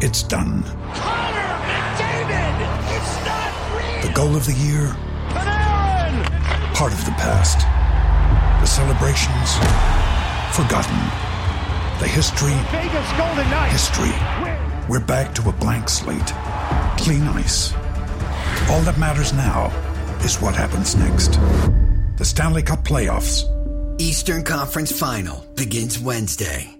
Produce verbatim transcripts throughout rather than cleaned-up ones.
it's done. Connor McDavid! It's not real! The goal of the year? Panarin! Part of the past. The celebrations? Forgotten. The history? Vegas Golden Knights! History. We're back to a blank slate. Clean ice. All that matters now is what happens next. The Stanley Cup Playoffs. Eastern Conference Final begins Wednesday.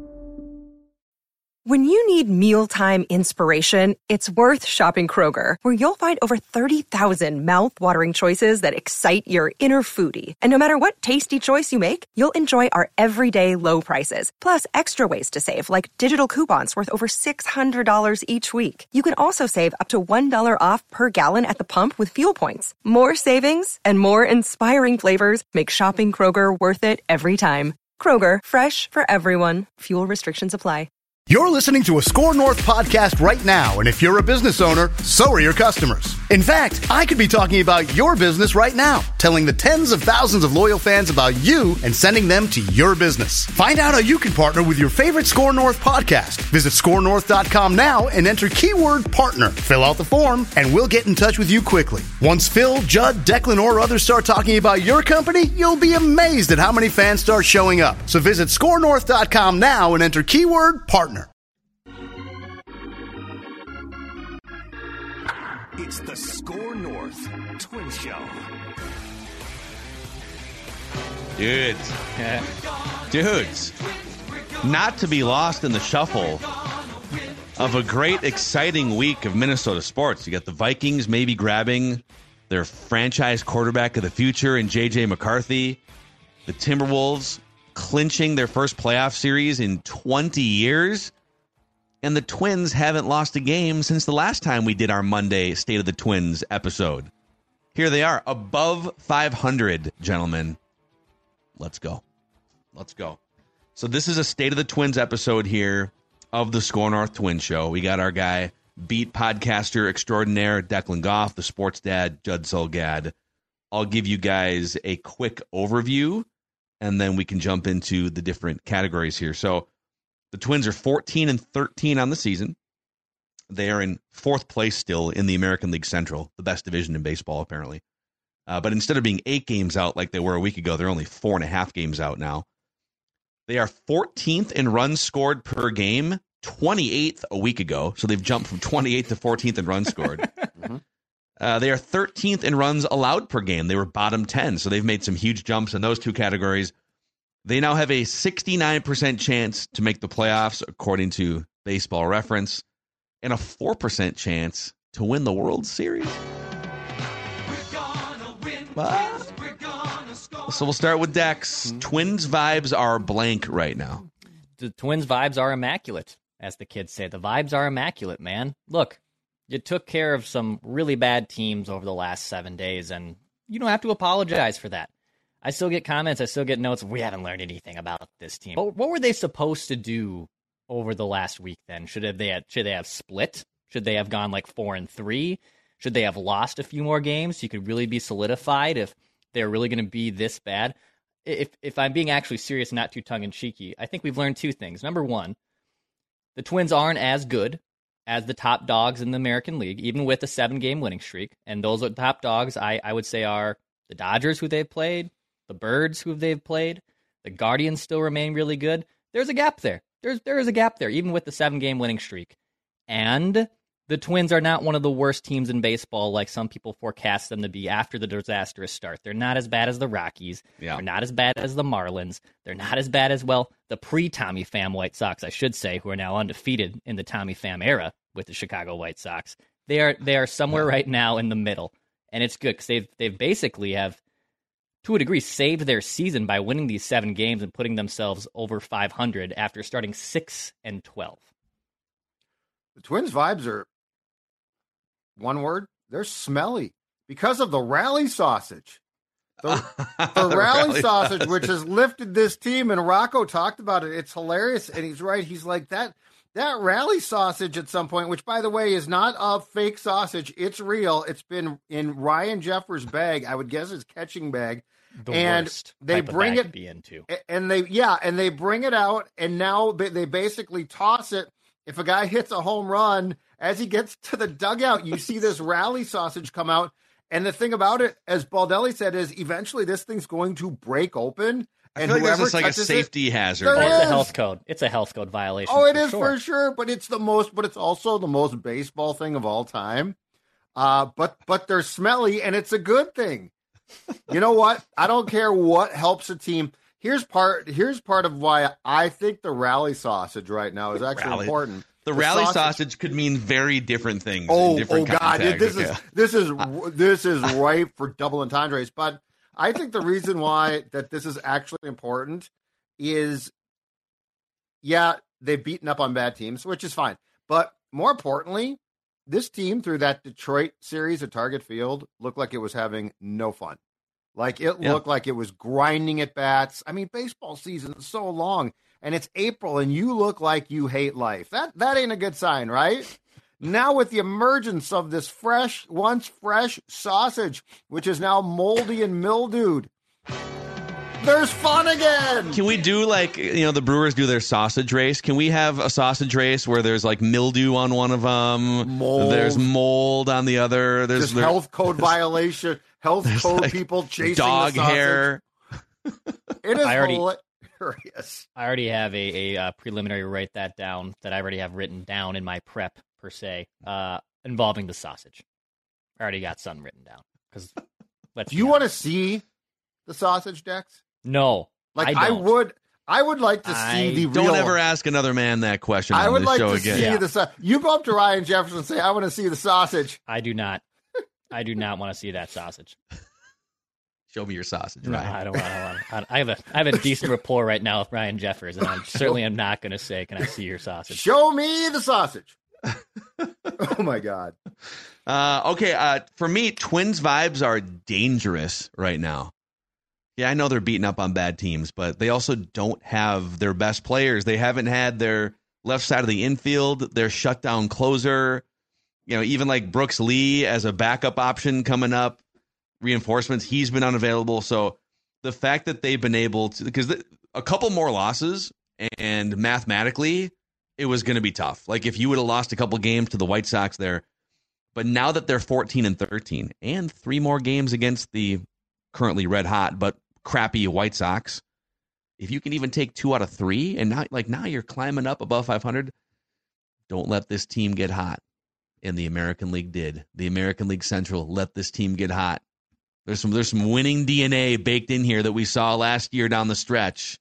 When you need mealtime inspiration, it's worth shopping Kroger, where you'll find over thirty thousand mouth-watering choices that excite your inner foodie. And no matter what tasty choice you make, you'll enjoy our everyday low prices, plus extra ways to save, like digital coupons worth over six hundred dollars each week. You can also save up to one dollar off per gallon at the pump with fuel points. More savings and more inspiring flavors make shopping Kroger worth it every time. Kroger, fresh for everyone. Fuel restrictions apply. You're listening to a Score North podcast right now, and if you're a business owner, so are your customers. In fact, I could be talking about your business right now, telling the tens of thousands of loyal fans about you and sending them to your business. Find out how you can partner with your favorite Score North podcast. Visit score north dot com now and enter keyword partner. Fill out the form, and we'll get in touch with you quickly. Once Phil, Judd, Declan, or others start talking about your company, you'll be amazed at how many fans start showing up. So visit score north dot com now and enter keyword partner. It's the Score North Twin Show. Dudes. Dudes. Not to be lost in the shuffle of a great, exciting week of Minnesota sports. You got the Vikings maybe grabbing their franchise quarterback of the future in J J McCarthy. The Timberwolves clinching their first playoff series in twenty years. And the Twins haven't lost a game since the last time we did our Monday State of the Twins episode. Here they are, above five hundred, gentlemen. Let's go. Let's go. So this is a State of the Twins episode here of the Score North Twin Show. We got our guy, beat podcaster extraordinaire, Declan Goff, the sports dad, Judd Zulgad. I'll give you guys a quick overview, and then we can jump into the different categories here. So the Twins are fourteen and thirteen on the season. They are in fourth place still in the American League Central, the best division in baseball, apparently. Uh, but instead of being eight games out like they were a week ago, they're only four and a half games out now. They are fourteenth in runs scored per game, twenty-eighth a week ago. So they've jumped from twenty-eighth to fourteenth in runs scored. mm-hmm. uh, they are thirteenth in runs allowed per game. They were bottom ten. So they've made some huge jumps in those two categories. They now have a sixty-nine percent chance to make the playoffs, according to Baseball Reference, and a four percent chance to win the World Series. Win, so we'll start with Dex. Mm-hmm. Twins vibes are blank right now. The Twins vibes are immaculate, as the kids say. The vibes are immaculate, man. Look, you took care of some really bad teams over the last seven days, and you don't have to apologize for that. I still get comments, I still get notes, we haven't learned anything about this team. But what were they supposed to do over the last week then? Should have they have, should they have split? Should they have gone like four and three? Should they have lost a few more games so you could really be solidified if they're really going to be this bad? If if I'm being actually serious, not too tongue-in-cheeky, I think we've learned two things. Number one, the Twins aren't as good as the top dogs in the American League, even with a seven-game winning streak. And those are top dogs, I, I would say, are the Dodgers, who they've played, the Birds, who they've played. The Guardians still remain really good. There's a gap there. There's there is a gap there, even with the seven-game winning streak. And the Twins are not one of the worst teams in baseball like some people forecast them to be after the disastrous start. They're not as bad as the Rockies. Yeah. They're not as bad as the Marlins. They're not as bad as, well, the pre-Tommy Pham White Sox, I should say, who are now undefeated in the Tommy Pham era with the Chicago White Sox. They are they are somewhere right now in the middle. And it's good because they've, they've basically have, to a degree, saved their season by winning these seven games and putting themselves over five hundred after starting six and twelve. The Twins' vibes are, one word, they're smelly because of the rally sausage. The, the, the rally, rally sausage, sausage, which has lifted this team, and Rocco talked about it. It's hilarious, and he's right. He's like, that that rally sausage at some point, which, by the way, is not a fake sausage. It's real. It's been in Ryan Jeffers' bag. I would guess his catching bag. The and worst they type bring of bag it to be into. And they, yeah, and they bring it out, and now they basically toss it if a guy hits a home run, as he gets to the dugout, you see this rally sausage come out. And the thing about it, as Baldelli said, is eventually this thing's going to break open. I And feel like whoever there's just like a touches safety it, hazard. there Oh, it's is. a health code. It's a health code violation. Oh, it for is sure. for sure, but it's the most, but it's also the most baseball thing of all time. Uh, but but they're smelly, and it's a good thing. You know what? I don't care what helps a team. Here's part. Here's part of why I think the rally sausage right now is actually Rally. important. The, the rally sausage. sausage could mean very different things. Oh, in different oh God! contexts. This Okay. is this is this is ripe for double entendres. But I think the reason why that this is actually important is, yeah, they've beaten up on bad teams, which is fine. But more importantly, this team through that Detroit series at Target Field looked like it was having no fun. Like it Yeah. looked like it was grinding at bats. I mean, baseball season is so long, and it's April, and you look like you hate life. That that ain't a good sign, right? Now with the emergence of this fresh, once fresh sausage, which is now moldy and mildewed, there's fun again. Can we do like, you know, the Brewers do their sausage race? Can we have a sausage race where there's like mildew on one of them, Mold. there's mold on the other, there's Just there- health code violation, health there's, code like, people chasing dog the sausage. hair? It is I already- hilarious. I already have a, a uh, preliminary write that down that I already have written down in my prep per se, uh, involving the sausage. I already got something written down because. Do you want to see the sausage, Dex? No, Like I, I, don't. would, I would like to see I the Don't real. ever ask another man that question I on would this like show to again. see Yeah. the. sa- You go up to Ryan Jefferson and say, "I want to see the sausage." I do not. I do not want to see that sausage. Show me your sausage, No, right? I don't want. I, don't want I have a I have a decent rapport right now with Ryan Jeffers, and I certainly am not going to say, "Can I see your sausage?" Show me the sausage. Oh my God. Uh, okay, uh, for me, Twins vibes are dangerous right now. Yeah, I know they're beating up on bad teams, but they also don't have their best players. They haven't had their left side of the infield, their shutdown closer. You know, even like Brooks Lee as a backup option coming up, reinforcements, he's been unavailable. So the fact that they've been able to, because a couple more losses and mathematically it was going to be tough. Like if you would have lost a couple games to the White Sox there, but now that they're fourteen and thirteen and three more games against the currently red hot but crappy White Sox, if you can even take two out of three and now like now you're climbing up above five hundred, don't let this team get hot. And the American League did. The American League Central let this team get hot. There's some there's some winning D N A baked in here that we saw last year down the stretch.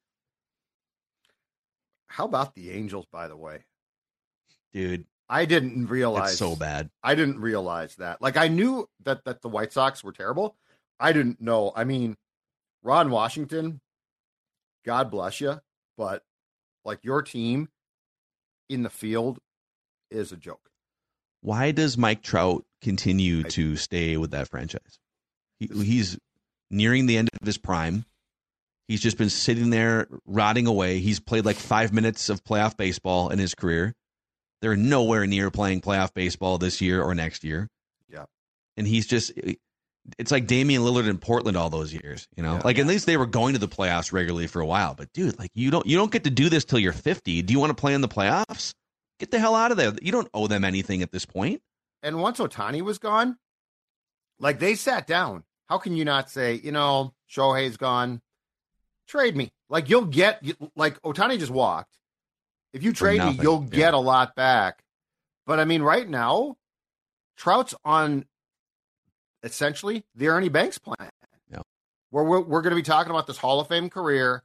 How about the Angels, by the way? Dude, I didn't realize. it's so bad. I didn't realize that. Like, I knew that, that the White Sox were terrible. I didn't know. I mean, Ron Washington, God bless you, but like your team in the field is a joke. Why does Mike Trout continue to stay with that franchise? He, he's nearing the end of his prime. He's just been sitting there rotting away. He's played like five minutes of playoff baseball in his career. They're nowhere near playing playoff baseball this year or next year. Yeah. And he's just, it's like Damian Lillard in Portland all those years, you know, Yeah. like at least they were going to the playoffs regularly for a while, but dude, like you don't, you don't get to do this till you're fifty. Do you want to play in the playoffs? Get the hell out of there. You don't owe them anything at this point. And once Ohtani was gone, like they sat down. How can you not say, you know, Shohei's gone, trade me? Like you'll get, like Ohtani just walked. If you trade me, nothing. you'll Yeah. get a lot back. But I mean, right now, Trout's on essentially the Ernie Banks plan. Yeah. Where we're, we're going to be talking about this Hall of Fame career.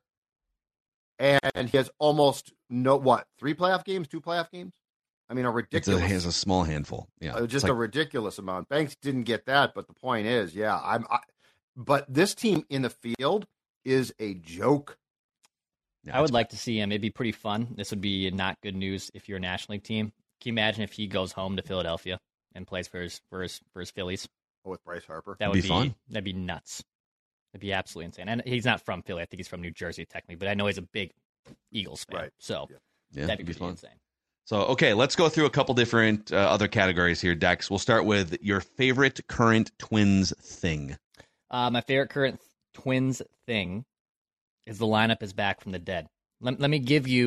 And he has almost no, what, three playoff games, two playoff games? I mean, a It's ridiculous. a, he has a small handful. Yeah. Uh, It's just like- a ridiculous amount. Banks didn't get that, but the point is, yeah, I'm. I, but this team in the field is a joke. yeah, I would it's- like to see him. It'd be pretty fun. This would be not good news if you're a National League team. Can you imagine if he goes home to Philadelphia and plays for his for his for his Phillies? Oh, with Bryce Harper. That It'd would be be, fun. That'd be nuts. That'd be absolutely insane. And he's not from Philly. I think he's from New Jersey technically, but I know he's a big Eagles fan. Right. So Yeah. yeah, that'd it'd be be pretty fun. insane. So, okay, let's go through a couple different uh, other categories here, Dex. We'll start with your favorite current Twins thing. Uh, my favorite current Twins thing is the lineup is back from the dead. Let, let me give you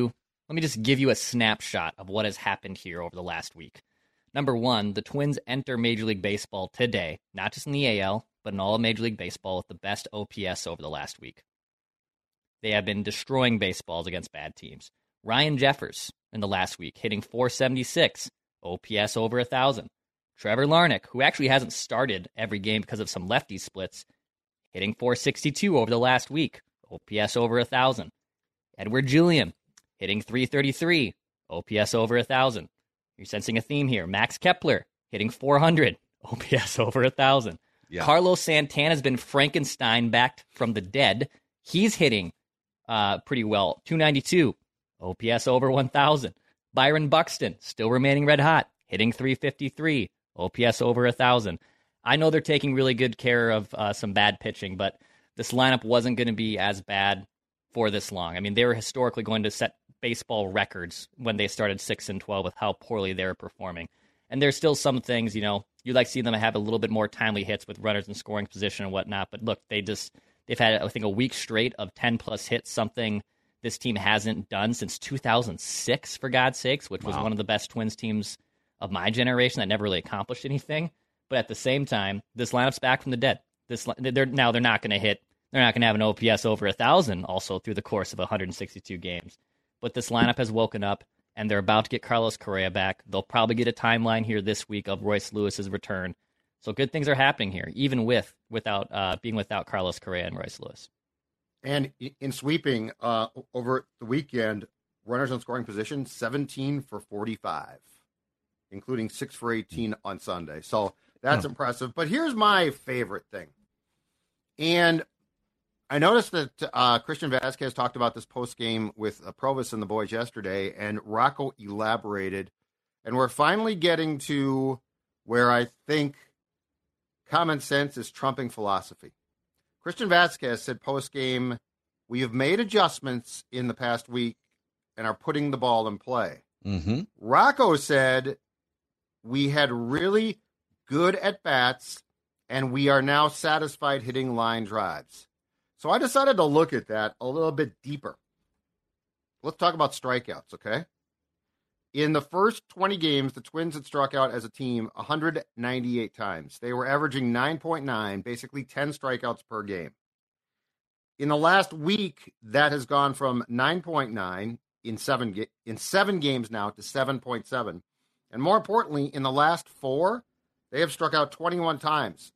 Let me just give you a snapshot of what has happened here over the last week. Number one, the Twins enter Major League Baseball today, not just in the A L, but in all of Major League Baseball with the best O P S over the last week. They have been destroying baseballs against bad teams. Ryan Jeffers in the last week hitting four seventy-six, O P S over one thousand. Trevor Larnach, who actually hasn't started every game because of some lefty splits, hitting four sixty-two over the last week, O P S over one thousand. Edward Julian hitting three thirty-three, O P S over one thousand. You're sensing a theme here. Max Kepler hitting four hundred, O P S over one thousand. Yeah. Carlos Santana's been Frankenstein back from the dead. He's hitting uh, pretty well. two ninety-two, O P S over one thousand. Byron Buxton, still remaining red hot, hitting three fifty-three, O P S over one thousand. I know they're taking really good care of uh, some bad pitching, but this lineup wasn't going to be as bad for this long. I mean, they were historically going to set baseball records when they started six and twelve with how poorly they were performing. And there's still some things, you know, you'd like to see them have a little bit more timely hits with runners in scoring position and whatnot. But look, they just, they've had, I think, a week straight of ten plus hits, something this team hasn't done since two thousand six, for God's sakes, which was wow. one of the best Twins teams of my generation that never really accomplished anything. But at the same time, this lineup's back from the dead. This they're now they're not going to hit, they're not going to have an O P S over one thousand also through the course of one hundred sixty-two games. But this lineup has woken up, and they're about to get Carlos Correa back. They'll probably get a timeline here this week of Royce Lewis's return. So good things are happening here, even with without uh, being without Carlos Correa and Royce Lewis. And in sweeping uh, over the weekend, runners on scoring position, seventeen for forty-five, including six for eighteen on Sunday. So that's hmm. impressive. But here's my favorite thing. And I noticed that uh, Christian Vasquez talked about this post-game with uh, Provis and the boys yesterday, and Rocco elaborated. And we're finally getting to where I think common sense is trumping philosophy. Christian Vasquez said post-game, we have made adjustments in the past week and are putting the ball in play. Mm-hmm. Rocco said we had really good at-bats, and we are now satisfied hitting line drives. So I decided to look at that a little bit deeper. Let's talk about strikeouts, okay? In the first twenty games, the Twins had struck out as a team one hundred ninety-eight times. They were averaging nine point nine, basically ten strikeouts per game. In the last week, that has gone from nine point nine in seven, ga- in seven games now to seven point seven. And more importantly, in the last four, they have struck out twenty-one times.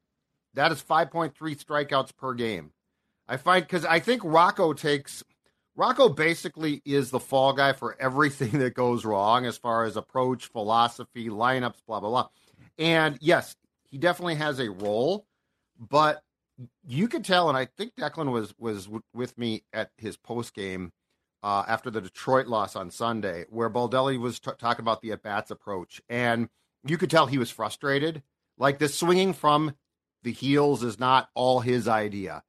That is five point three strikeouts per game. I find, because I think Rocco takes, Rocco basically is the fall guy for everything that goes wrong as far as approach, philosophy, lineups, blah, blah, blah. And yes, he definitely has a role, but you could tell, and I think Declan was was w- with me at his post game uh, after the Detroit loss on Sunday, where Baldelli was t- talking about the at-bats approach, and you could tell he was frustrated. Like, the swinging from the heels is not all his idea.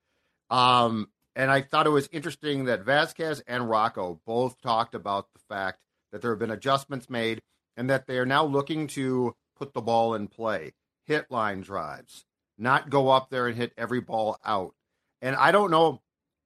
Um, and I thought it was interesting that Vasquez and Rocco both talked about the fact that there have been adjustments made and that they are now looking to put the ball in play, hit line drives, not go up there and hit every ball out. And I don't know,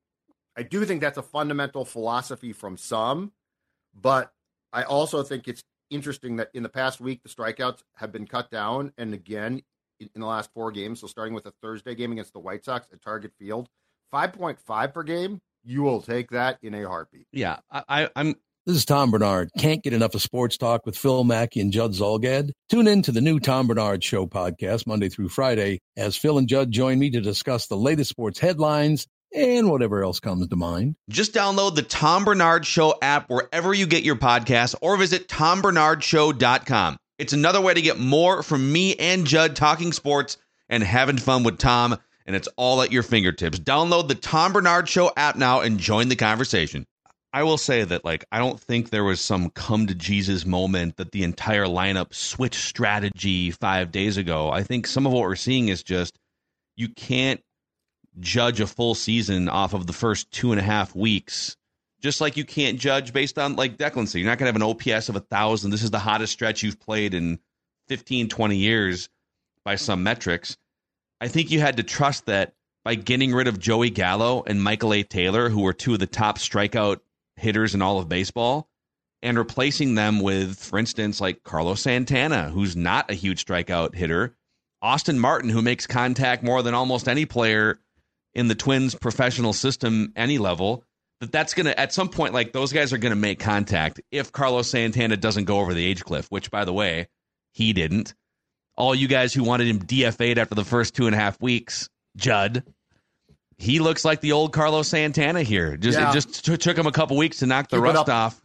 I do think that's a fundamental philosophy from some, but I also think it's interesting that in the past week, the strikeouts have been cut down. And again, in, in the last four games, so starting with the Thursday game against the White Sox at Target Field, five point five per game, you will take that in a heartbeat. Yeah, I, I'm. This is Tom Bernard. Can't get enough of sports talk with Phil Mackey and Judd Zolgad? Tune in to the new Tom Bernard Show podcast Monday through Friday as Phil and Judd join me to discuss the latest sports headlines and whatever else comes to mind. Just download the Tom Bernard Show app wherever you get your podcasts or visit tom bernard show dot com. It's another way to get more from me and Judd talking sports and having fun with Tom, and it's all at your fingertips. Download the Tom Bernard Show app now and join the conversation. I will say that, like, I don't think there was some come to Jesus moment that the entire lineup switched strategy five days ago. I think some of what we're seeing is just you can't judge a full season off of the first two and a half weeks. Just like you can't judge based on, like Declan said, you're not going to have an O P S of one thousand. This is the hottest stretch you've played in fifteen, twenty years by some metrics. I think you had to trust that by getting rid of Joey Gallo and Michael A. Taylor, who were two of the top strikeout hitters in all of baseball and replacing them with, for instance, like Carlos Santana, who's not a huge strikeout hitter, Austin Martin, who makes contact more than almost any player in the Twins professional system, any level, that that's going to, at some point, like those guys are going to make contact if Carlos Santana doesn't go over the age cliff, which, by the way, he didn't. All you guys who wanted him D F A'd after the first two and a half weeks, Judd, he looks like the old Carlos Santana here. Just yeah. It just t- took him a couple weeks to knock the Keep rust off.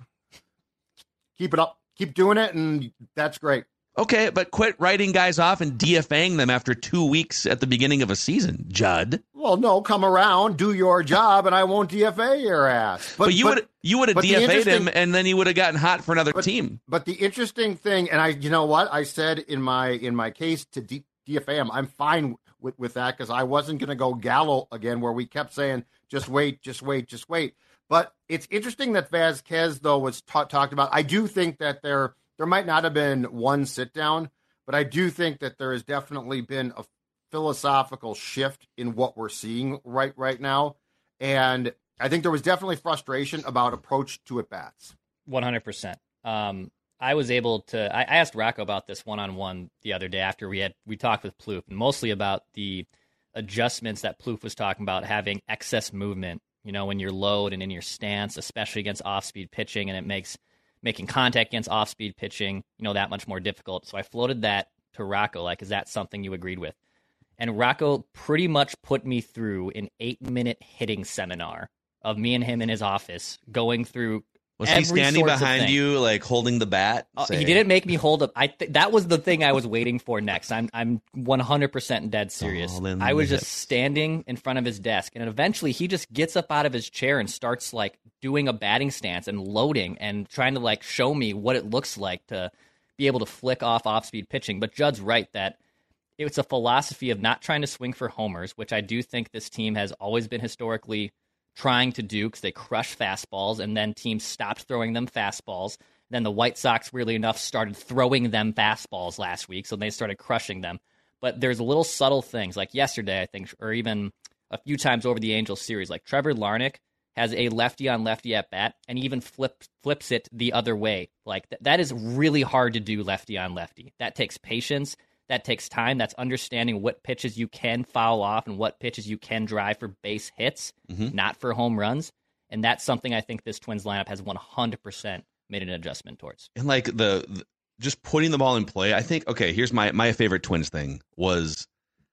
Keep it up. Keep doing it, and that's great. Okay, but quit writing guys off and DFAing them after two weeks at the beginning of a season, Judd. Well, no, come around, do your job, and I won't D F A your ass. But, but you would you would have D F A'd him, and then he would have gotten hot for another but, team. But the interesting thing, and I, you know what, I said in my in my case to D- DFA him, I'm fine with, with that because I wasn't going to go Gallo again, where we kept saying, just wait, just wait, just wait. But it's interesting that Vasquez, though, was ta- talked about. I do think that there there might not have been one sit down, but I do think that there has definitely been a philosophical shift in what we're seeing right right now. And I think there was definitely frustration about approach to at bats. one hundred percent. Um, I was able to, I, I asked Rocco about this one-on-one the other day after we had, we talked with Plouffe, and mostly about the adjustments that Plouffe was talking about, having excess movement, you know, when you're low and in your stance, especially against off-speed pitching, and it makes making contact against off-speed pitching, you know, that much more difficult. So I floated that to Rocco, like, is that something you agreed with? And Rocco pretty much put me through an eight-minute hitting seminar of me and him in his office going through. Was he standing behind you, like holding the bat? Uh, he didn't make me hold up. I th- that was the thing I was waiting for next. I'm I'm one hundred percent dead serious. I was just standing in front of his desk, and eventually he just gets up out of his chair and starts like doing a batting stance and loading and trying to like show me what it looks like to be able to flick off off-speed pitching. But Judd's right that it's a philosophy of not trying to swing for homers, which I do think this team has always been historically trying to do because they crush fastballs, and then teams stopped throwing them fastballs. Then the White Sox, weirdly enough, started throwing them fastballs last week, so they started crushing them. But there's little subtle things, like yesterday, I think, or even a few times over the Angels series, like Trevor Larnach has a lefty-on-lefty at-bat, and he even flip, flips it the other way. Like th- that is really hard to do lefty-on-lefty. That takes patience. That takes time. That's understanding what pitches you can foul off and what pitches you can drive for base hits, mm-hmm. not for home runs. And that's something I think this Twins lineup has one hundred percent made an adjustment towards. And like the, the just putting the ball in play, I think, okay, here's my, my favorite Twins thing was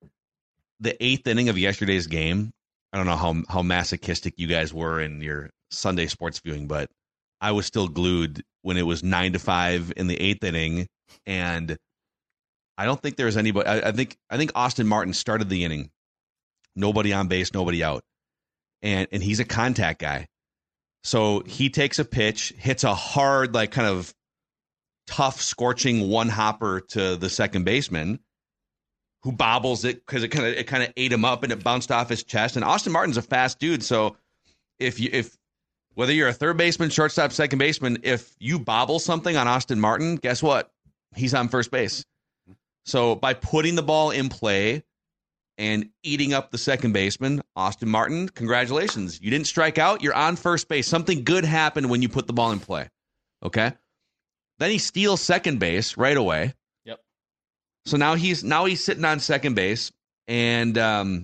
the eighth inning of yesterday's game. I don't know how, how masochistic you guys were in your Sunday sports viewing, but I was still glued when it was nine to five in the eighth inning, and I don't think there was anybody. I, I think I think Austin Martin started the inning. Nobody on base, nobody out. And and he's a contact guy. So he takes a pitch, hits a hard, like kind of tough, scorching one hopper to the second baseman, who bobbles it because it kind of it kind of ate him up and it bounced off his chest. And Austin Martin's a fast dude. So if you if whether you're a third baseman, shortstop, second baseman, if you bobble something on Austin Martin, guess what? He's on first base. So by putting the ball in play and eating up the second baseman, Austin Martin, congratulations. You didn't strike out. You're on first base. Something good happened when you put the ball in play. Okay? Then he steals second base right away. Yep. So now he's now he's sitting on second base, and um,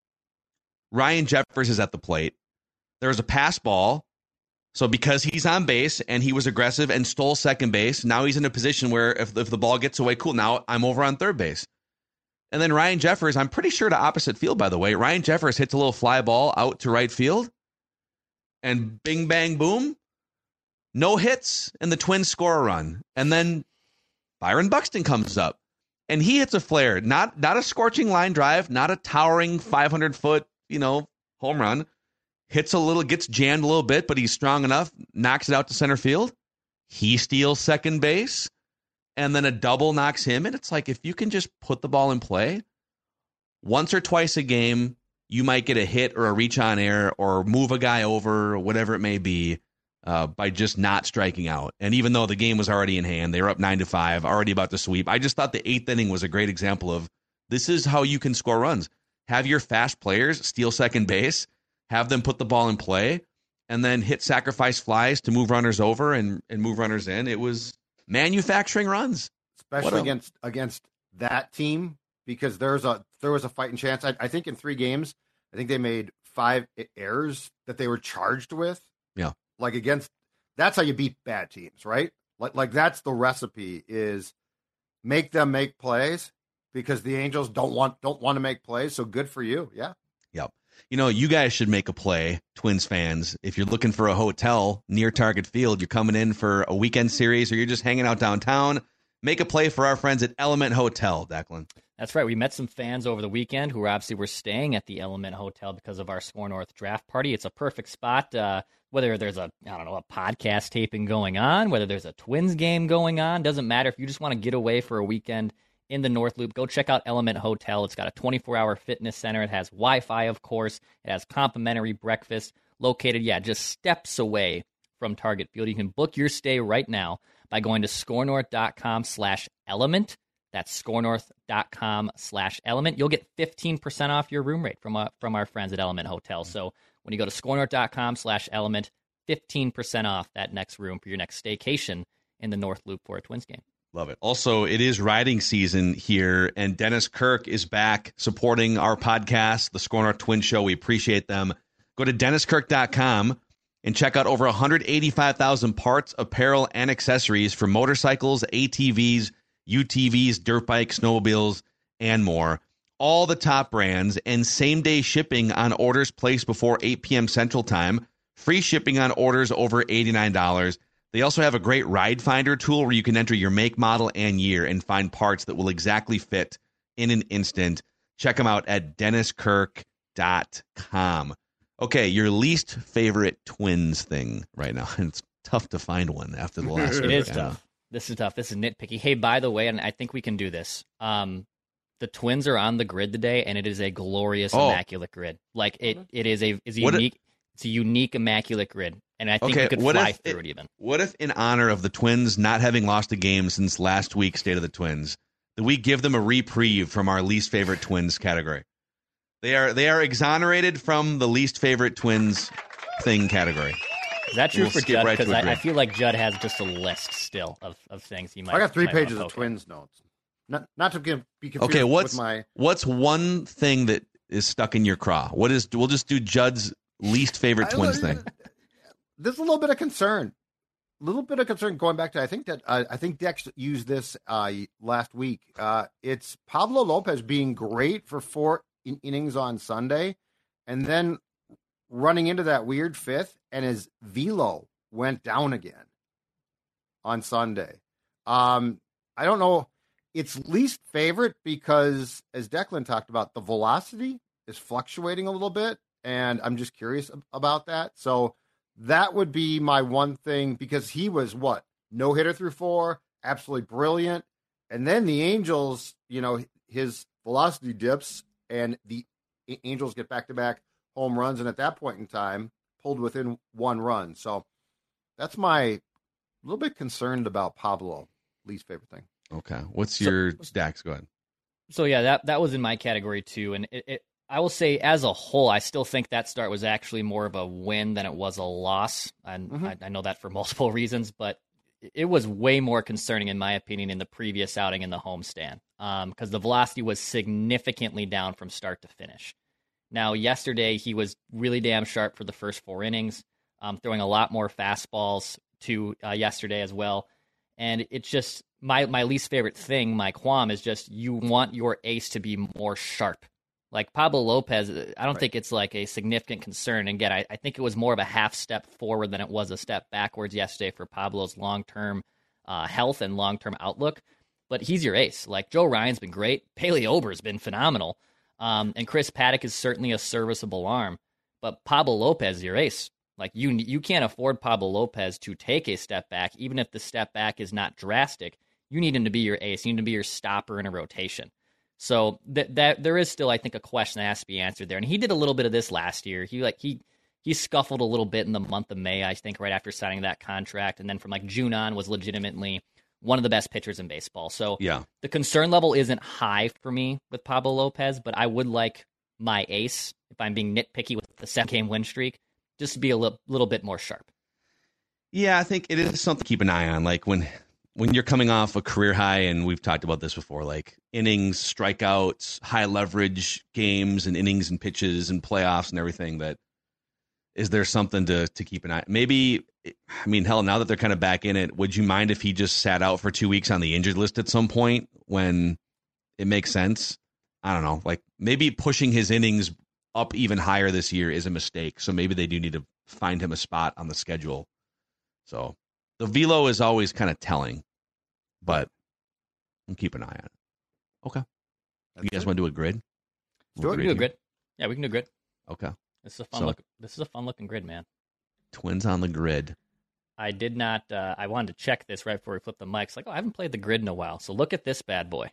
Ryan Jeffers is at the plate. There's a pass ball. So because he's on base and he was aggressive and stole second base, now he's in a position where if, if the ball gets away, cool, now I'm over on third base. And then Ryan Jeffers, I'm pretty sure to opposite field, by the way. Ryan Jeffers hits a little fly ball out to right field. And bing, bang, boom. No hits, and the Twins score a run. And then Byron Buxton comes up. And he hits a flare. Not, not a scorching line drive, not a towering five hundred foot, you know, home run. Hits a little, gets jammed a little bit, but he's strong enough, knocks it out to center field. He steals second base, and then a double knocks him. And it's like, if you can just put the ball in play, once or twice a game, you might get a hit or a reach on air or move a guy over or whatever it may be uh, by just not striking out. And even though the game was already in hand, they were up nine to five, already about to sweep. I just thought the eighth inning was a great example of this is how you can score runs. Have your fast players steal second base, have them put the ball in play, and then hit sacrifice flies to move runners over and, and move runners in. It was manufacturing runs. Especially a, against against that team, because there's a there was a fighting chance. I, I think in three games, I think they made five errors that they were charged with. Yeah. Like against, that's how you beat bad teams, right? Like like that's the recipe, is make them make plays, because the Angels don't want don't want to make plays. So good for you. Yeah. Yep. You know, you guys should make a play, Twins fans. If you're looking for a hotel near Target Field, you're coming in for a weekend series, or you're just hanging out downtown, make a play for our friends at Element Hotel, Declan. That's right. We met some fans over the weekend who obviously were staying at the Element Hotel because of our Score North draft party. It's a perfect spot, uh, whether there's a, I don't know, a podcast taping going on, whether there's a Twins game going on, doesn't matter. If you just want to get away for a weekend in the North Loop, go check out Element Hotel. It's got a twenty-four hour fitness center. It has Wi-Fi, of course. It has complimentary breakfast located, yeah, just steps away from Target Field. You can book your stay right now by going to scorenorth.com slash element. That's scorenorth.com slash element. You'll get fifteen percent off your room rate from, uh, from our friends at Element Hotel. So when you go to scorenorth.com slash element, fifteen percent off that next room for your next staycation in the North Loop for a Twins game. Love it. Also, it is riding season here, and Dennis Kirk is back supporting our podcast, the Score North Twin Show. We appreciate them. Go to dennis kirk dot com and check out over one hundred eighty-five thousand parts, apparel, and accessories for motorcycles, A T Vs, U T Vs, dirt bikes, snowmobiles, and more. All the top brands, and same-day shipping on orders placed before eight p.m. Central Time. Free shipping on orders over eighty-nine dollars. They also have a great ride finder tool where you can enter your make, model, and year and find parts that will exactly fit in an instant. Check them out at dennis kirk dot com. Okay, your least favorite Twins thing right now. It's tough to find one after the last It week. is tough. This is tough. This is nitpicky. Hey, by the way, and I think we can do this. Um, the Twins are on the grid today, and it is a glorious, Oh. immaculate grid. Like it, it is a is a What if- unique. It's a unique, immaculate grid, and I think Okay, you could what fly if through it- it even. What if, in honor of the Twins not having lost a game since last week's State of the Twins, that we give them a reprieve from our least favorite Twins category? They are they are exonerated from the least favorite Twins thing category. Is that true We'll for skip Judd? right to Because a I, I grid. feel like Judd has just a list still of, of things he might. I got three might wanna pages of poke at. Twins notes. Not not to give, be confused Okay, what's with my. what's one thing that is stuck in your craw? What is? We'll just do Judd's least favorite I- Twins thing. There's a little bit of concern. A little bit of concern going back to I think that uh, I think Dex used this uh, last week. Uh, it's Pablo Lopez being great for four in- innings on Sunday, and then running into that weird fifth, and his velo went down again on Sunday. Um, I don't know. It's least favorite because, as Declan talked about, the velocity is fluctuating a little bit, and I'm just curious ab- about that. So that would be my one thing, because he was what? No hitter through four, absolutely brilliant. And then the Angels, you know, his velocity dips and the A- Angels get back to back home runs. And at that point in time, pulled within one run. So that's my a little bit concerned about Pablo, least favorite thing. Okay, what's So- your Dax? Go ahead. So yeah, that that was in my category too, and it, it, I will say as a whole, I still think that start was actually more of a win than it was a loss, and Mhm. I, I know that for multiple reasons, but it was way more concerning in my opinion in the previous outing in the homestand, um, because the velocity was significantly down from start to finish. Now yesterday he was really damn sharp for the first four innings, um, throwing a lot more fastballs to uh, yesterday as well, and it's just my my least favorite thing, my qualm is just you want your ace to be more sharp. Like Pablo Lopez, I don't Right. think it's like a significant concern. And again, I, I think it was more of a half step forward than it was a step backwards yesterday for Pablo's long-term uh, health and long-term outlook. But he's your ace. Like Joe Ryan's been great. Paley Ober's been phenomenal. Um, and Chris Paddock is certainly a serviceable arm. But Pablo Lopez is your ace. Like you, you can't afford Pablo Lopez to take a step back, even if the step back is not drastic. You need him to be your ace. You need him to be your stopper in a rotation. So that that there is still, I think, a question that has to be answered there. And he did a little bit of this last year. He like he he scuffled a little bit in the month of May, I think, right after signing that contract, and then from like June on was legitimately one of the best pitchers in baseball. So Yeah. the concern level isn't high for me with Pablo Lopez, but I would like my ace, if I'm being nitpicky with the seven game win streak, just to be a li- little bit more sharp. Yeah, I think it is something to keep an eye on. Like when when you're coming off a career high, and we've talked about this before, like innings, strikeouts, high leverage games and innings and pitches and playoffs and everything, that is there something to, to keep an eye? Maybe, I mean, hell, now that they're kind of back in it, would you mind if he just sat out for two weeks on the injured list at some point when it makes sense? I don't know. Like maybe pushing his innings up even higher this year is a mistake. So maybe they do need to find him a spot on the schedule. So the velo is always kind of telling, but I'm keeping an eye on it. Okay. That's you guys it. Want to do a grid? Do we can do a grid. Yeah, we can do a grid. Okay. This is a fun so, look. This is a fun looking grid, man. Twins on the grid. I did not. Uh, I wanted to check this right before we flip the mics. Like, oh, I haven't played the grid in a while. So look at this bad boy.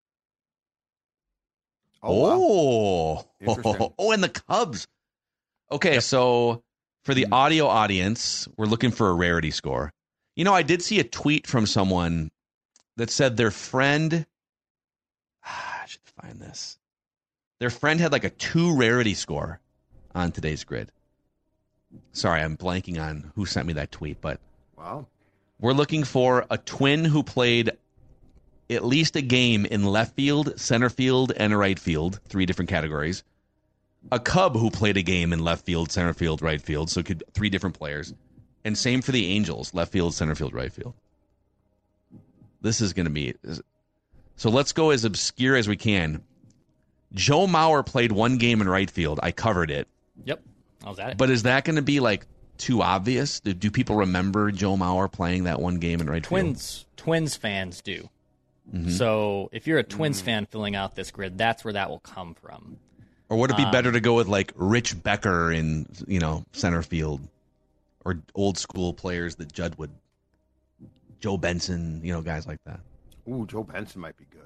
Oh, wow. oh, and the Cubs. Okay, yep. So for the audio audience, we're looking for a rarity score. You know, I did see a tweet from someone that said their friend. I should find this. Their friend had like a two rarity score on today's grid. Sorry, I'm blanking on who sent me that tweet, but wow, we're looking for a twin who played at least a game in left field, center field, and right field, three different categories. A Cub who played a game in left field, center field, right field, so it could three different players. And same for the Angels, left field, center field, right field. This is going to be... So let's go as obscure as we can. Joe Mauer played one game in right field. I covered it. Yep, I was at it. But is that going to be like too obvious? Do, do people remember Joe Mauer playing that one game in right Twins, field? Twins fans do. Mm-hmm. So if you're a Twins mm. fan filling out this grid, that's where that will come from. Or would it be um, better to go with like Rich Becker in, you know, center field, or old school players that Judd would, Joe Benson, you know, guys like that? Ooh, Joe Benson might be good.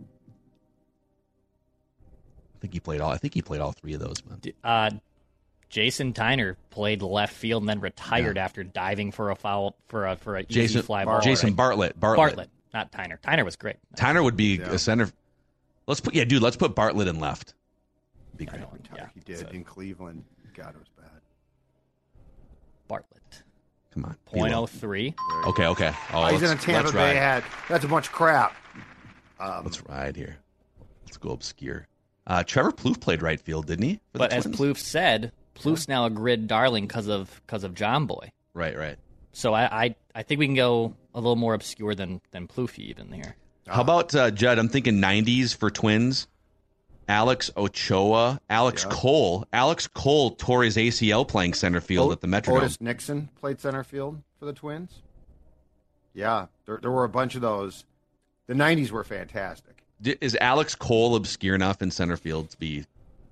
I think he played all. I think he played all three of those. Man. Uh, Jason Tyner played left field and then retired yeah. after diving for a foul for a for a easy Jason, fly ball. Jason right? Bartlett, Bartlett. Bartlett, not Tyner. Tyner was great. Tyner would be yeah. a center. Let's put yeah, dude. Let's put Bartlett in left. Be great. Yeah, he did so, in Cleveland. God, it was bad. Bartlett. Come on. point oh three Okay, okay. Oh, oh he's in a Tampa Bay hat. That's a bunch of crap. Um, let's ride here. Let's go obscure. Uh, Trevor Plouffe played right field, didn't he? But as Plouffe said, Plouffe's now a grid darling because of because of John Boy. Right, right. So I, I I think we can go a little more obscure than than Plouffe even here. How about uh, Judd? I'm thinking nineties for Twins. Alex Ochoa, Alex yeah. Cole. Alex Cole tore his A C L playing center field o- at the Metrodome. Otis Nixon played center field for the Twins. Yeah, there, there were a bunch of those. The nineties were fantastic. Is Alex Cole obscure enough in center field to be...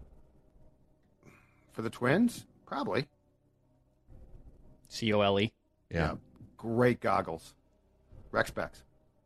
For the Twins? Probably. C O L E. Yeah. yeah. Great goggles. Rec specs.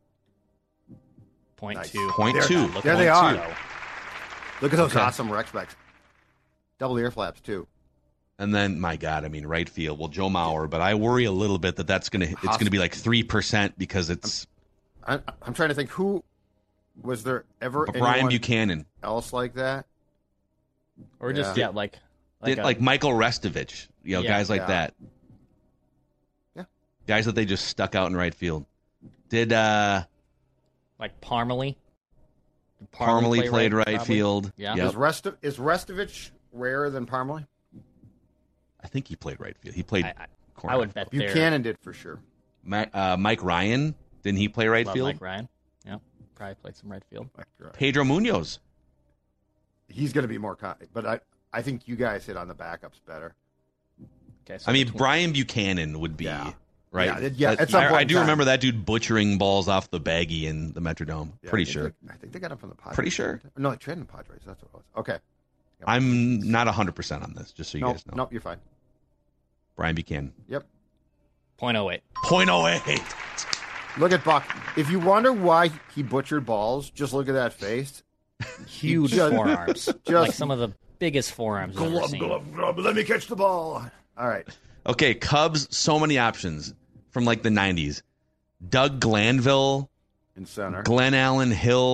Point nice. two. Point there, two. There point they are. Two. Look at those okay. awesome rec specs. Double ear flaps, too. And then, my God, I mean, right field. Well, Joe Mauer, but I worry a little bit that that's gonna it's gonna be like three percent because it's. I'm, I'm trying to think who was there ever Brian Buchanan else like that, or just yeah, yeah like like, Did, a, like Michael Restovich, you know, yeah, guys like yeah. that. Yeah, guys that they just stuck out in right field. Did uh, like Parmalee? Parmalee play played right, right field. Yeah. Yep. Is Rest is Restovich rarer than Parmalee? I think he played right field. He played. I, I, I would bet Buchanan did for sure. My, uh, Mike Ryan, didn't he play right Love field? Mike Ryan, yeah, probably played some right field. Pedro Munoz. He's going to be more, con- but I I think you guys hit on the backups better. Okay, so I mean, Brian Buchanan would be. Yeah. Right. Yeah, yeah at I, I do time. remember that dude butchering balls off the baggie in the Metrodome. Yeah, Pretty I sure. They, I think they got him from the Padres. Pretty sure. No, they traded the Padres. That's what it was. Okay. Yep. I'm not one hundred percent on this, just so you nope, guys know. Nope, you're fine. Brian Buchanan. Yep. point oh eight point oh eight Look at Buck. If you wonder why he butchered balls, just look at that face. Huge just, forearms. Just, like some of the biggest forearms I've ever seen. Glub, glub, let me catch the ball. All right. Okay, Cubs, so many options from like the nineties. Doug Glanville. In center. Glenn Allen Hill.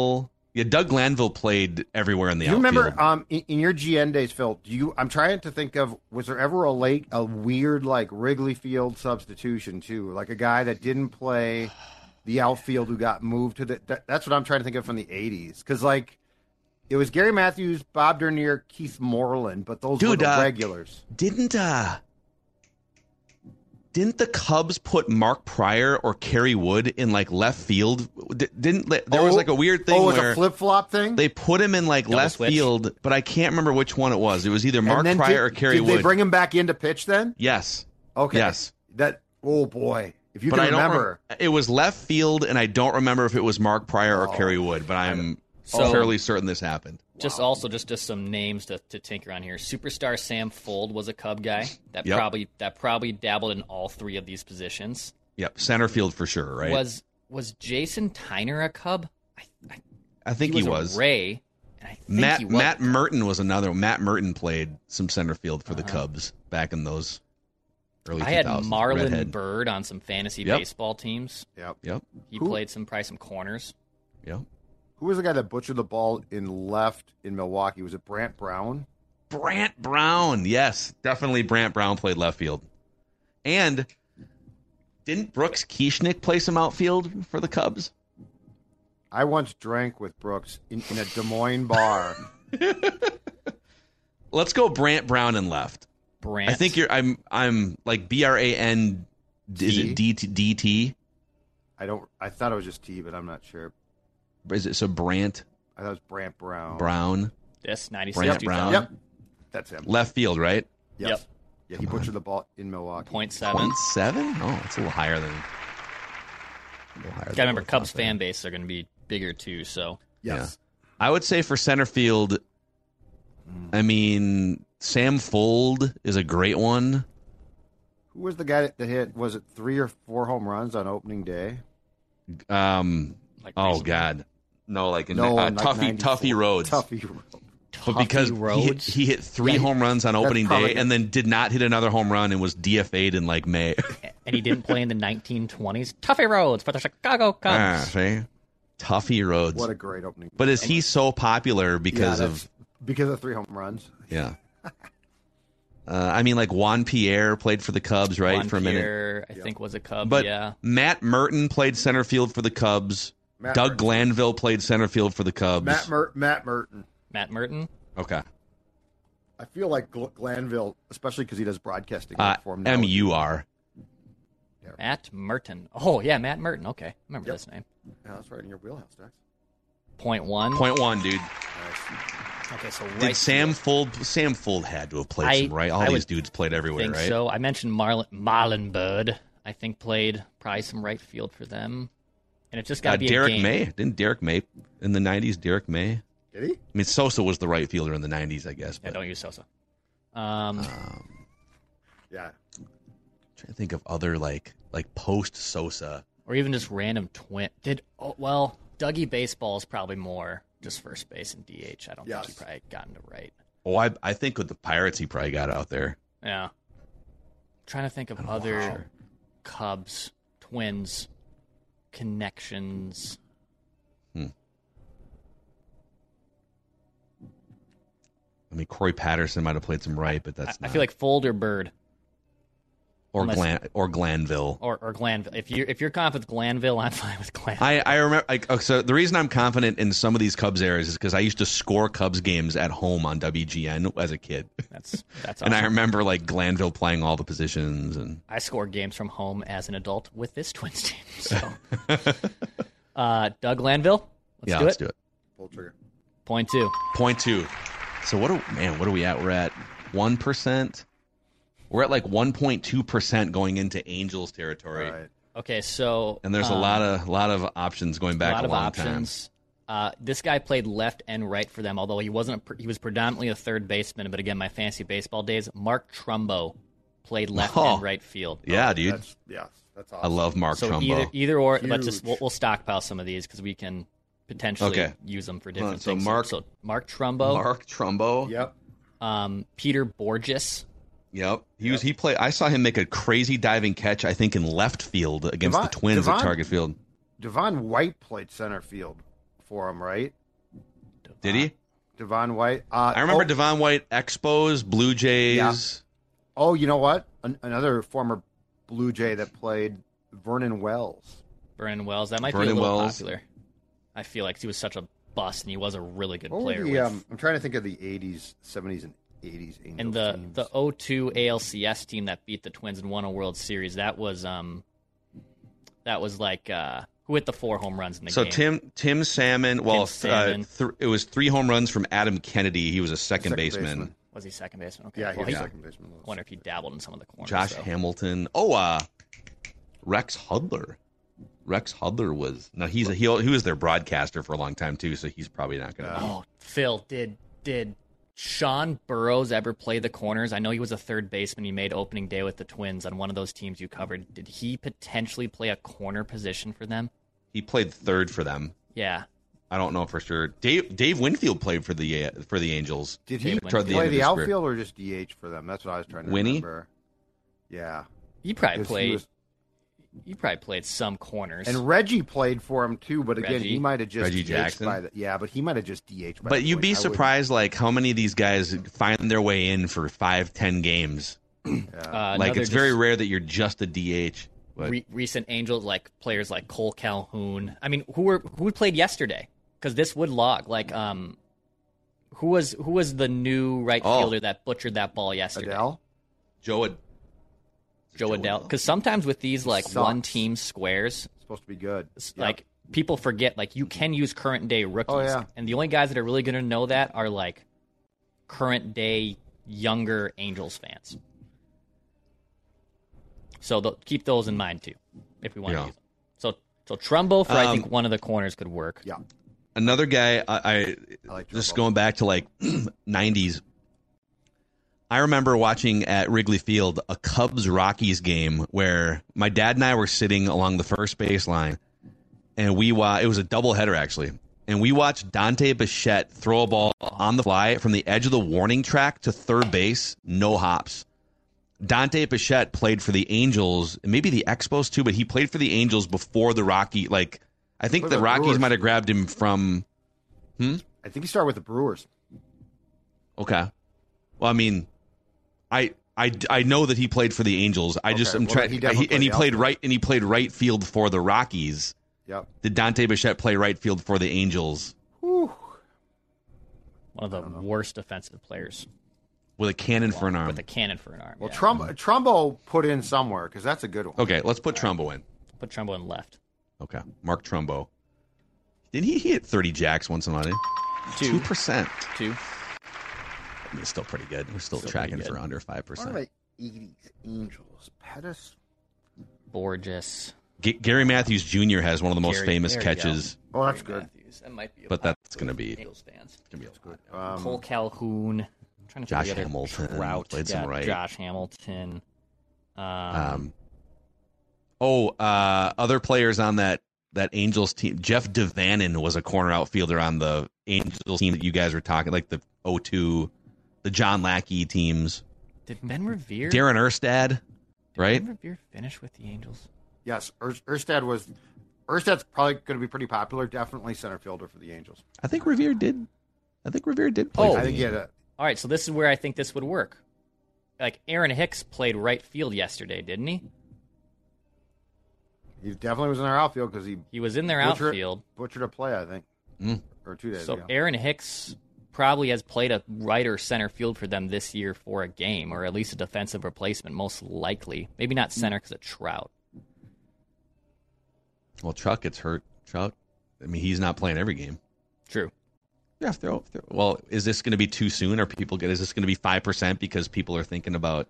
Yeah, Doug Glanville played everywhere in the you outfield. remember um, in, in your G N days, Phil? Do you? I'm trying to think of was there ever a late a weird like Wrigley Field substitution too, like a guy that didn't play the outfield who got moved to the. That, that's what I'm trying to think of from the eighties, because like it was Gary Matthews, Bob Dernier, Keith Moreland, but those Dude, were the uh, regulars. Didn't uh, didn't the Cubs put Mark Pryor or Kerry Wood in like left field? D- Didn't there oh, was like a weird thing oh, it was where a flip flop thing. They put him in like Double left switch. field, but I can't remember which one it was. It was either Mark And then Pryor did, or Kerry did Wood. they bring him back in to pitch then? Yes. Okay. Yes. That. Oh boy, if you but can I don't remember. Rem- it was left field, and I don't remember if it was Mark Pryor or Oh. Kerry Wood, but I'm So- fairly certain this happened. Just also just just some names to, to tinker on here. Superstar Sam Fold was a Cub guy that Yep. probably that probably dabbled in all three of these positions. Yep, center field for sure, right? Was was Jason Tyner a Cub? I, I, I think he he was. was. A Ray. And I think Matt he was. Matt Merton was another. Matt Merton played some center field for the Uh-huh. Cubs back in those early I had two thousands. Marlon Redhead. Bird on some fantasy Yep. baseball teams. Yep. Yep. He Who- played some probably some corners. Yep. Who was the guy that butchered the ball in left in Milwaukee? Was it Brant Brown? Brant Brown. Yes, definitely Brant Brown played left field. And didn't Brooks Kieschnick play some outfield for the Cubs? I once drank with Brooks in, in a Des Moines bar. Let's go Brant Brown and left. Brant. I think you're I'm I'm like B R A N is it D T D T? I don't. I thought it was just T, but I'm not sure. Is it so Brant I thought it was Brant Brown. Brown? Yes, ninety-six. Brant two Brown. thousand. Yep. That's him. Left field, right? Yes. Yep. Yeah, he butchered the ball in Milwaukee. Point seven. Point seven? Oh, it's a little higher than. A little higher Gotta than remember, what I Cubs thought there. fan base are going to be bigger too. So Yes. I would say for center field, I mean, Sam Fold is a great one. Who was the guy that hit? Was it three or four home runs on opening day? Um, Like oh recently. God, no, like in No, uh, like Tuffy ninety-four. Tuffy Rhodes. Tuffy Rhodes. But because Tuffy he hit, Rhodes? he hit three Yeah, he- home runs on that's opening probably day, good. and then did not hit another home run and was D F A'd in like May. and he didn't play in the nineteen twenties. Tuffy Rhodes for the Chicago Cubs. ah, see, Tuffy Rhodes. What a great opening. But is he so popular because Yeah, of? that's- because of three home runs? Yeah. Uh, I mean, like Juan Pierre played for the Cubs, right, Juan for a minute. Pierre, I think, was a Cub. But yeah. Matt Merton played center field for the Cubs. Matt Doug Merton. Glanville played center field for the Cubs. Matt Mer- Matt Merton. Matt Merton. Okay. I feel like Gl- Glanville, especially because he does broadcasting Uh, for him now. M U R. Matt Merton. Oh, yeah, Matt Merton. Okay. I remember Yep. this name. Yeah, that's right in your wheelhouse, Dex. Point one. Point one, dude. Okay, so Did right Sam Fold? Sam Fold had to have played I- some, right? All I these would dudes played everywhere, think right? so. I mentioned Marlon, Marlon Bird. I think played probably some right field for them. And it's just got to Uh, be Derek a game. May. Didn't Derek May in the nineties? Derek May. Did he? I mean, Sosa was the right fielder in the nineties, I guess. Yeah, But don't use Sosa. Um, um, Yeah. trying to think of other like like post Sosa. or even just random twin. Did oh, well, Dougie Baseball is probably more just first base and D H. I don't Yes. think he probably got into right. Oh, I I think with the Pirates he probably got out there. Yeah. Trying to think of I don't know other for sure. Cubs, Twins connections. I mean, Corey Patterson might have played some right, but I, that's I not. feel like Fold or Bird or unless- Glan or Glanville. or or Glanville. If you if you're confident with Glanville, I'm fine with Glanville. I, I remember. Like, okay, so the reason I'm confident in some of these Cubs eras is because I used to score Cubs games at home on W G N as a kid, That's that's and awesome. I remember like Glanville playing all the positions. And I scored games from home as an adult with this Twins team. So, uh, Doug Glanville, let's yeah, do let's it. do it. Pull trigger. Point two. Point two. So what? Are, man, what are we at? We're at one percent. We're at like one point two percent going into Angels territory, All right. Okay, so and there's a um, lot of lot of options going a back lot a of long options. Uh, this guy played left and right for them, although he wasn't. A, he was predominantly a third baseman. But again, my fantasy baseball days, Mark Trumbo played left Oh. and right field. time. Yeah, dude. That's, yes, that's I awesome. love Mark So Trumbo. either either or, let's just Huge. we'll, we'll stockpile some of these because we can potentially Okay. use them for on, different so things. Mark- so Mark Trumbo, Mark Trumbo. Yep. um, Peter Borges. Yep. He was. He played. I saw him make a crazy diving catch. I think in left field against Devon- the Twins Devon- at Target Field. Devon White played center field for him, right? Did he? Devon White. Uh, I remember oh, Devon White, Expos, Blue Jays. Yeah. Oh, you know what? An- another former Blue Jay that played, Vernon Wells. Vernon Wells. That might Vernon be a little Wells. popular. I feel like he was such a bust, and he was a really good What were player. the, with, um, I'm trying to think of the eighties, seventies, and eighties Angels and the teams. the oh two A L C S team that beat the Twins and won a World Series. That was um, that was like uh, who hit the four home runs in the So game? Tim Tim Salmon. Well, Salmon. Uh, th- it was three home runs from Adam Kennedy. He was a second, Second baseman. baseman. Was he second baseman? Okay. Yeah, he well, was he- second baseman. I wonder if he dabbled in some of the corners. Josh though. Hamilton. Oh, uh, Rex Hudler. Rex Hudler was no. He's a, he he was their broadcaster for a long time too. So he's probably not going to. Oh, Phil, did did Sean Burrows ever play the corners? I know he was a third baseman. He made opening day with the Twins on one of those teams you covered. Did he potentially play a corner position for them? He played third for them. Yeah. I don't know for sure. Dave Dave Winfield played for the uh, for the Angels. Did he Dave Toward the play end of the his career. outfield or just D H for them? That's what I was trying to Winnie? remember. Yeah. He probably 'Cause he played. was- He probably played some corners. And Reggie played for him too, but again, Reggie? he might have just Reggie D H'd Jackson? by the, yeah, but he might have just D H'd by But the you'd be point. I wouldn't- surprised, like how many of these guys find their way in for five, ten games. uh, Like another it's very just rare that you're just a D H. But re- recent Angels, like players like Cole Calhoun. I mean, who were who played yesterday? Because this would log. Like, um, who was who was the new right Oh. fielder that butchered that ball yesterday? Adele? Joe Ad- Joe Joe Adele. Adele. Because sometimes with these like Sucks. one team squares, Supposed to be good. s- Yep. like people forget like you can use current day rookies. Oh, yeah. And the only guys that are really going to know that are like current day younger Angels fans. So th- keep those in mind too, if we want to Yeah. use them. So so Trumbo for I Um, think one of the corners could work. Yeah. Another guy, I, I, I like just Trumbo. going back to like nineties. I remember watching at Wrigley Field a Cubs Rockies game where my dad and I were sitting along the first baseline, and we wa- it was a doubleheader actually, and we watched Dante Bichette throw a ball on the fly from the edge of the warning track to third base, no hops. Dante Bichette played for the Angels, maybe the Expos too, but he played for the Angels before the Rocky. Like I think What the about Rockies Brewers? might have grabbed him from. Hmm. I think he started with the Brewers. Okay. Well, I mean, I I, I know that he played for the Angels. I just Okay, am well, trying, he definitely and he played played outfield. right and he played right field for the Rockies. Yep. Did Dante Bichette play right field for the Angels One of the worst defensive players with a cannon for an arm? with a cannon for an arm. Well, yeah. Trum- Trumbo put in somewhere because that's a good one. Okay, let's put Trumbo in. Put Trumbo in left. Okay, Mark Trumbo. Didn't he hit thirty jacks once in a while? Two. Two percent. Two. I mean, it's still pretty good. We're still, Still tracking pretty for good. under five What percent. about eighties Angels? Pettis? Borges. G- Gary Matthews Junior has one of the most Gary- famous there you go. catches, Oh, that's good. Matthews. That might be. A but popular that's going to be Angels fans. gonna be a lot. Um, Cole Calhoun. I'm trying to Josh think of the other Hamilton Trout. played some yeah, right. Josh Hamilton. Um, Um, oh, uh, other players on that that Angels team. Jeff Devannon was a corner outfielder on the Angels team that you guys were talking, like the oh two, the John Lackey teams. did Ben Revere? Darren Erstad, did right? Ben Revere finish with the Angels? Yes, Ur- Erstad was. Erstad's probably going to be pretty popular. Definitely center fielder for the Angels. I think Revere did. I think Revere did play. Oh, for I the think he had Angels. a. All right, so this is where I think this would work. Like Aaron Hicks played right field yesterday, didn't he? He definitely was in our outfield because he He was in their butchered, outfield. butchered a play, I think, Mm. or two days So ago. Aaron Hicks probably has played a right or center field for them this year for a game, or at least a defensive replacement, most likely. Maybe not center because of Trout. Well, Trout gets hurt. Trout. I mean, he's not playing every game. True. Yeah. Throw, throw, well, is this going to be too soon? Or people get? Is this going to be five percent because people are thinking about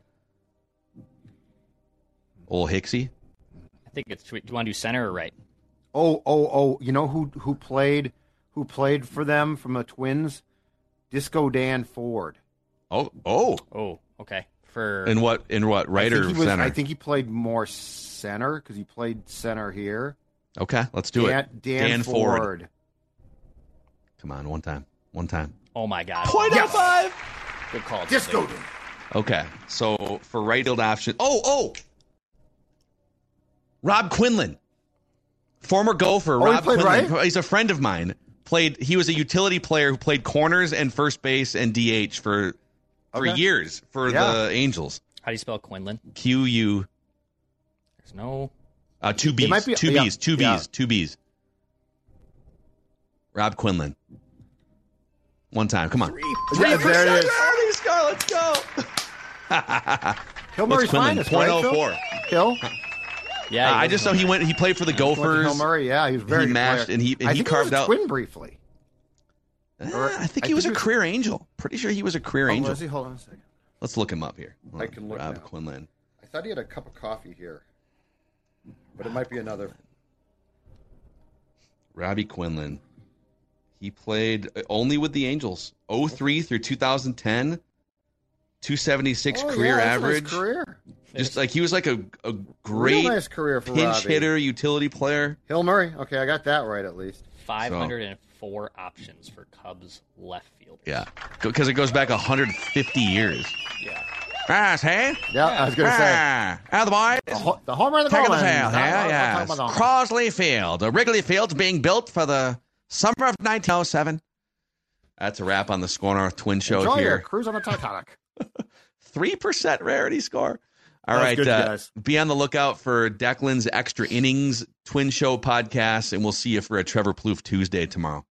old Hicksy? I think it's. Do you want to do center or right? Oh, oh, oh! You know who who played who played for them from the Twins? Disco Dan Ford. Oh, oh. Oh, okay. For In what? In what? Right I or think he was, center? I think he played more center because he played center here. Okay, let's do Dan, it. Dan, Dan Ford. Ford. Come on, one time. One time. oh my god. Point Yes. five. Good call. Disco Jose. Dan. Okay, so for right field option. Oh, oh. Rob Quinlan, former Gopher. Oh, he Rob played Quinlan. right? He's a friend of mine. played. He was a utility player who played corners and first base and D H for for Okay. years for Yeah. the Angels. How do you spell Quinlan? Q U. There's no. Uh, two B's. might be- two yeah, B's. Two B's. yeah. Two B's. Rob Quinlan. One time. Come on. Yeah, there it is. Let's go. Let's go. Hill What's Murray's Quinlan? finest, right, point oh four. Phil? Hill? Yeah, Uh, he I was just one. know he went. He played for the Went to Gophers. Hill Murray, yeah, he was very He good mashed player. and he and I he think carved he was out. a twin briefly. Uh, Or- I think I he was think a he was- career Angel. Pretty sure he was a career Oh, Angel. was he? Hold on a second. Let's look him up here. I can look Rob now. Quinlan. I thought he had a cup of coffee here, but it might be another. Robbie Quinlan. He played only with the Angels. oh three through two thousand ten. two seventy-six Oh, career yeah, that's a nice average. career. Just like he was like a, a Real great nice career for pinch Robbie. hitter, utility player. Hill Murray. Okay, I got that right at least. five hundred four options for Cubs left fielders. Yeah, because it goes back one hundred fifty years. Yeah. Ah, hey? Yeah, I was going to say. Ah, ah, the boys. The, ho- the homer and the Take goal the line. tail, I'll- yeah, I'll- I'll yes. talk about that. Crosley Field. Uh, Wrigley Field's being built for the summer of nineteen oh seven. That's a wrap on the Score North Twin Show Enjoy your here. cruise on the Titanic. three percent rarity score. All That's right, good, uh, guys. be on the lookout for Declan's Extra Innings Twin Show podcast, and we'll see you for a Trevor Plouffe Tuesday tomorrow.